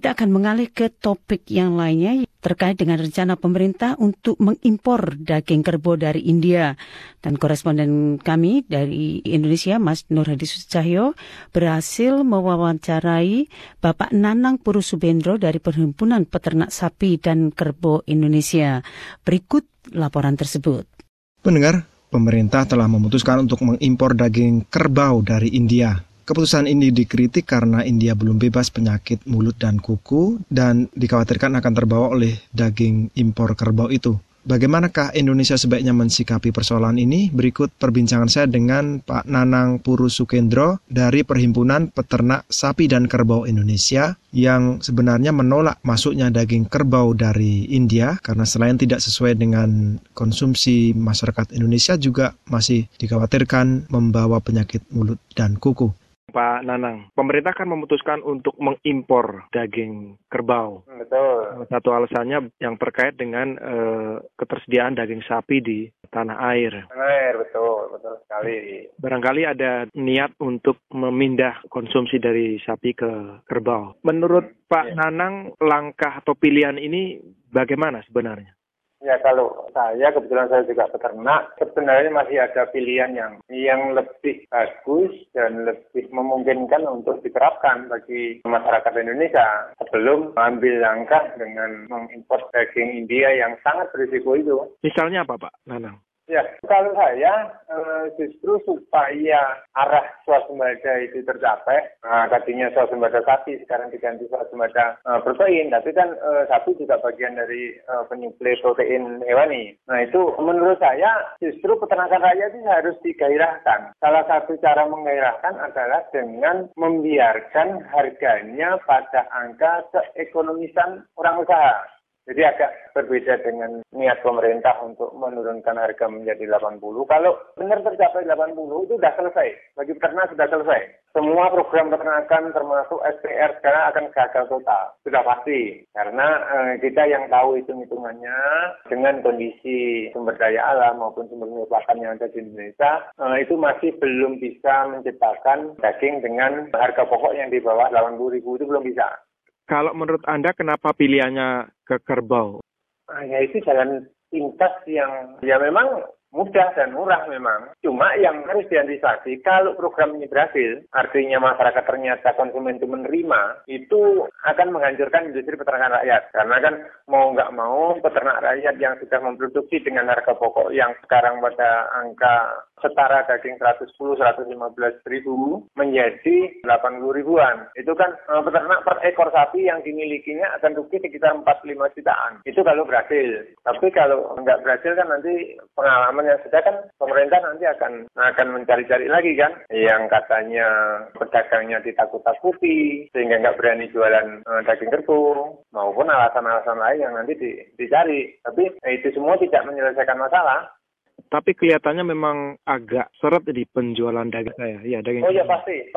Kita akan mengalih ke topik yang lainnya terkait dengan rencana pemerintah untuk mengimpor daging kerbau dari India. Dan koresponden kami dari Indonesia, Mas Nur Hadi Sutjahyo, berhasil mewawancarai Bapak Nanang Purusubendro dari Perhimpunan Peternak Sapi dan Kerbau Indonesia. Berikut laporan tersebut. Pendengar, pemerintah telah memutuskan untuk mengimpor daging kerbau dari India. Keputusan ini dikritik karena India belum bebas penyakit mulut dan kuku dan dikhawatirkan akan terbawa oleh daging impor kerbau itu. Bagaimanakah Indonesia sebaiknya mensikapi persoalan ini? Berikut perbincangan saya dengan Pak Nanang Purusubendro dari Perhimpunan Peternak Sapi dan Kerbau Indonesia yang sebenarnya menolak masuknya daging kerbau dari India karena selain tidak sesuai dengan konsumsi masyarakat Indonesia juga masih dikhawatirkan membawa penyakit mulut dan kuku. Pak Nanang, pemerintah kan memutuskan untuk mengimpor daging kerbau. Betul. Salah satu alasannya yang terkait dengan ketersediaan daging sapi di tanah air. Betul sekali. Barangkali ada niat untuk memindah konsumsi dari sapi ke kerbau. Menurut Pak Nanang, langkah atau pilihan ini bagaimana sebenarnya? Ya, kalau kebetulan saya juga peternak, sebenarnya masih ada pilihan yang lebih bagus dan lebih memungkinkan untuk diterapkan bagi masyarakat Indonesia sebelum mengambil langkah dengan mengimpor daging India yang sangat berisiko itu. Misalnya apa, Pak Nanang? Ya, kalau saya justru supaya arah swasembada itu tercapai, tadinya swasembada sapi, sekarang diganti swasembada protein, tapi kan sapi juga bagian dari penyuplai protein hewani. Nah itu menurut saya justru peternakan rakyat itu harus digairahkan. Salah satu cara menggairahkan adalah dengan membiarkan harganya pada angka keekonomisan orang usaha. Jadi agak berbeda dengan niat pemerintah untuk menurunkan harga menjadi 80. Kalau benar tercapai 80 itu sudah selesai. Bagi peternak sudah selesai. Semua program peternakan termasuk SPR sekarang akan gagal total. Sudah pasti. Karena kita yang tahu hitung-hitungannya dengan kondisi sumber daya alam maupun sumber daya pakan yang ada di Indonesia, itu masih belum bisa menciptakan daging dengan harga pokok yang di bawah 80.000 itu belum bisa. Kalau menurut Anda, kenapa pilihannya ke kerbau? Ya itu jalan pintas yang ya memang mudah dan murah memang. Cuma yang harus diantisipasi, kalau program ini berhasil, artinya masyarakat ternyata konsumen itu menerima, itu akan menghancurkan industri peternakan rakyat. Karena kan mau nggak mau, peternak rakyat yang sudah memproduksi dengan harga pokok yang sekarang pada angka setara daging 110-115 ribu menjadi 80 ribuan. Itu kan peternak per ekor sapi yang dimilikinya akan rugi sekitar 45 jutaan. Itu kalau berhasil. Tapi kalau nggak berhasil kan nanti pengalaman yang sudah kan pemerintah nanti akan mencari-cari lagi kan. Yang katanya pedagangnya ditakut-takuti sehingga nggak berani jualan daging kerbau maupun alasan-alasan lain yang nanti dicari. Tapi itu semua tidak menyelesaikan masalah. Tapi kelihatannya memang agak seret di penjualan daging saya. Ya, daging. Oh ya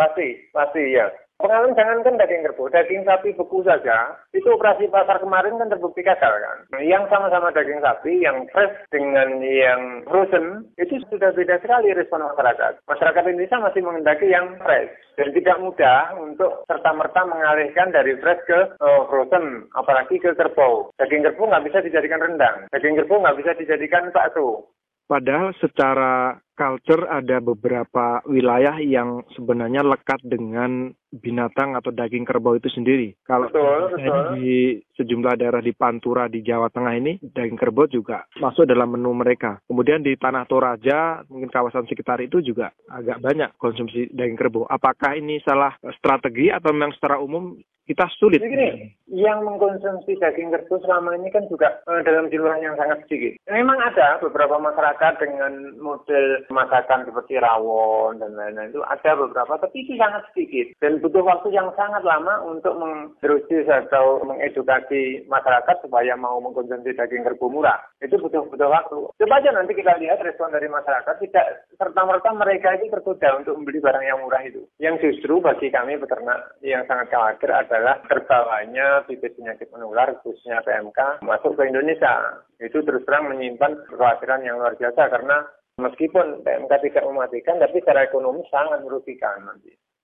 pasti ya. Pengalaman jangankan daging kerbau, daging sapi beku saja, itu operasi pasar kemarin kan terbukti gagal kan. Yang sama-sama daging sapi, yang fresh dengan yang frozen, itu sudah beda sekali respon masyarakat. Masyarakat Indonesia masih menghendaki yang fresh. Dan tidak mudah untuk serta-merta mengalihkan dari fresh ke frozen, apalagi ke kerbau. Daging kerbau nggak bisa dijadikan rendang, daging kerbau nggak bisa dijadikan bakso. Padahal secara culture ada beberapa wilayah yang sebenarnya lekat dengan binatang atau daging kerbau itu sendiri. Kalau betul. Di sejumlah daerah di Pantura, di Jawa Tengah ini, daging kerbau juga masuk dalam menu mereka. Kemudian di Tanah Toraja, mungkin kawasan sekitar itu juga agak banyak konsumsi daging kerbau. Apakah ini salah strategi atau memang secara umum kita sulit? Begini, yang mengkonsumsi daging kerbau selama ini kan juga dalam jumlah yang sangat sedikit. Memang ada beberapa masyarakat dengan model masakan seperti rawon dan lain-lain itu ada beberapa, tapi itu sangat sedikit dan butuh waktu yang sangat lama untuk mengintroduksi atau mengedukasi masyarakat supaya mau mengkonsumsi daging kerbau murah. Itu butuh waktu. Coba aja nanti kita lihat respon dari masyarakat, tidak serta-merta mereka itu tergoda untuk membeli barang yang murah itu. Yang justru bagi kami peternak yang sangat khawatir adalah terbawanya bibit penyakit menular khususnya PMK masuk ke Indonesia. Itu terus terang menyimpan kekhawatiran yang luar biasa karena meskipun PMK tidak mematikan, tapi secara ekonomi sangat merugikan nanti.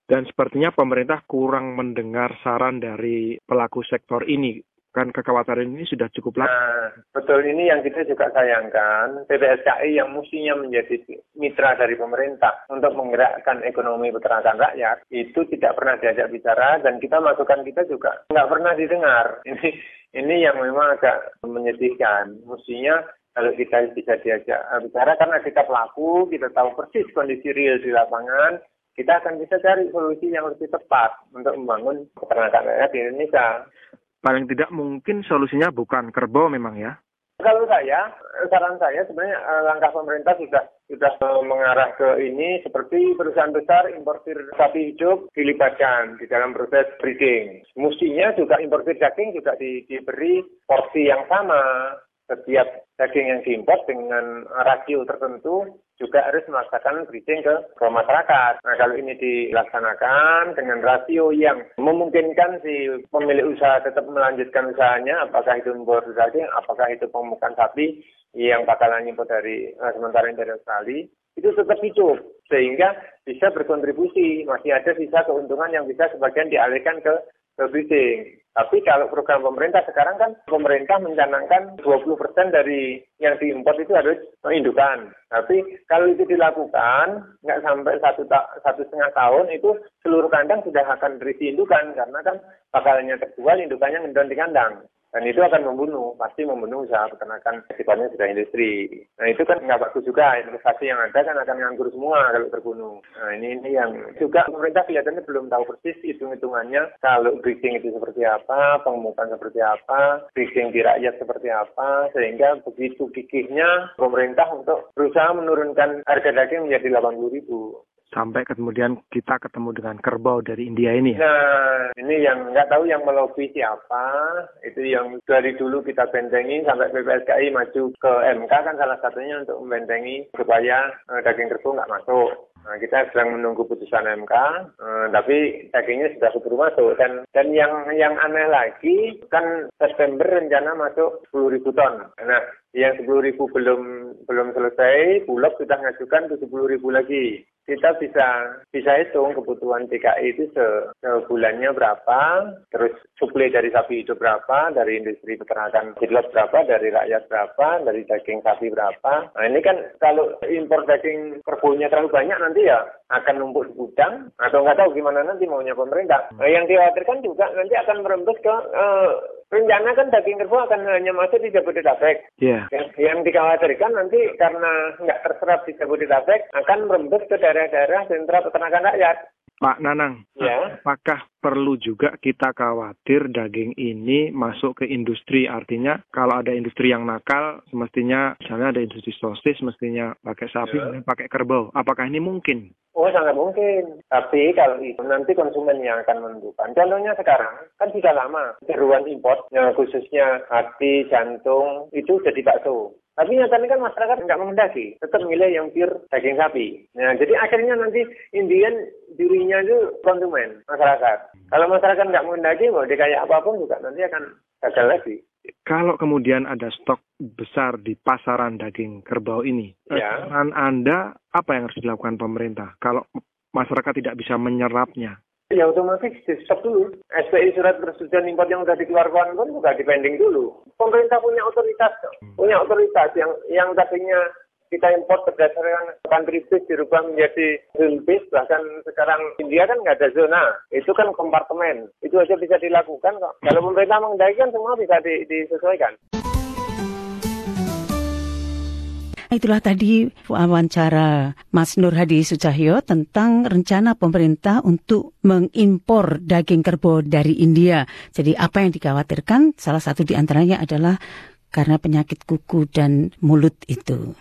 Dan sepertinya pemerintah kurang mendengar saran dari pelaku sektor ini. Kan kekhawatiran ini sudah cukup lama. Nah, betul, ini yang kita juga sayangkan. PPSKI yang mestinya menjadi mitra dari pemerintah untuk menggerakkan ekonomi peternakan rakyat, itu tidak pernah diajak bicara, dan masukan kita juga nggak pernah didengar. Ini yang memang agak menyedihkan. Mestinya kalau kita bisa diajak bicara, karena kita pelaku, kita tahu persis kondisi real di lapangan, kita akan bisa cari solusi yang lebih tepat untuk membangun peternakan rakyat di Indonesia. Paling tidak mungkin solusinya bukan kerbau memang ya? Kalau saran saya sebenarnya langkah pemerintah sudah mengarah ke ini, seperti perusahaan besar importir sapi hidup dilibatkan di dalam proses breeding. Mestinya juga importir daging juga diberi porsi yang sama. Setiap daging yang diimpor dengan rasio tertentu juga harus melaksanakan breeding ke masyarakat. Nah, kalau ini dilaksanakan dengan rasio yang memungkinkan si pemilik usaha tetap melanjutkan usahanya, apakah itu impor daging, apakah itu pemukan sapi yang bakalan impor dari sementara dari Australia, itu tetap hidup sehingga bisa berkontribusi. Masih ada sisa keuntungan yang bisa sebagian dialihkan ke breeding. Tapi kalau program pemerintah sekarang kan pemerintah mencanangkan 20% dari yang diimpor itu harus indukan. Tapi kalau itu dilakukan nggak sampai 1,5 tahun itu seluruh kandang sudah akan berisi indukan, karena kan bakalannya terjual, indukannya ngendon di kandang. Dan itu akan pasti membunuh usaha peternakan sifatnya sudah industri. Nah itu kan nggak bagus juga, investasi yang ada kan akan nganggur semua kalau terbunuh. Nah ini yang juga pemerintah kelihatannya belum tahu persis hitung-hitungannya kalau breeding itu seperti apa, pemukan seperti apa, breeding di rakyat seperti apa, sehingga begitu gigihnya pemerintah untuk berusaha menurunkan harga daging menjadi 80.000. Sampai kemudian kita ketemu dengan kerbau dari India ini. Nah, ini yang nggak tahu yang melobi siapa. Itu yang dari dulu kita bentengi sampai PPSKI maju ke MK kan salah satunya untuk membentengi supaya daging kerbau nggak masuk. Nah, kita sedang menunggu putusan MK, tapi dagingnya sudah keburu masuk. Dan yang aneh lagi kan September rencana masuk 10.000 ton. Nah, yang 10.000 belum selesai, Bulog sudah ngajukan 70.000 lagi. Kita bisa hitung kebutuhan DKI itu sebulannya berapa, terus suplai dari sapi hidup berapa, dari industri peternakan feedlot berapa, dari rakyat berapa, dari daging sapi berapa. Nah ini kan kalau impor daging kerbaunya terlalu banyak nanti ya akan numpuk di gudang, atau nggak tahu gimana nanti maunya pemerintah. Nah, yang dikhawatirkan juga nanti akan merembes ke rencana kan daging kerbau akan hanya masuk di Jabodetabek. Yeah. Yang dikhawatirkan nanti karena nggak terserap di Jabodetabek akan merembes ke daerah-daerah sentra peternakan rakyat. Pak Nanang, ya. Apakah perlu juga kita khawatir daging ini masuk ke industri? Artinya kalau ada industri yang nakal, semestinya misalnya ada industri sosis, mestinya pakai sapi, pakai kerbau. Apakah ini mungkin? Oh, sangat mungkin. Tapi kalau itu nanti konsumen yang akan menentukan. Contohnya sekarang, kan sudah lama seruan import, khususnya hati, jantung, itu jadi bakso. Tapi nyatanya kan masyarakat nggak mengendaki, tetap milih yang pure daging sapi. Nah, jadi akhirnya nanti Indian dirinya itu konsumen, masyarakat. Kalau masyarakat nggak mengendaki, mau kayak apapun juga nanti akan gagal lagi. Kalau kemudian ada stok besar di pasaran daging kerbau ini, saran Anda apa yang harus dilakukan pemerintah kalau masyarakat tidak bisa menyerapnya? Ya otomatis di stop dulu. SPI surat persetujuan impor yang sudah dikeluarkan pun juga dipending dulu. Pemerintah punya otoritas yang tadinya kita impor berdasarkan country base dirubah menjadi zone base, bahkan sekarang India kan nggak ada zona, itu kan kompartemen, itu aja bisa dilakukan kok. Kalau pemerintah mengendalikan semua bisa disesuaikan. Itulah tadi wawancara Mas Nur Hadi Sudjahyo tentang rencana pemerintah untuk mengimpor daging kerbau dari India. Jadi apa yang dikhawatirkan, salah satu di antaranya adalah karena penyakit kuku dan mulut itu.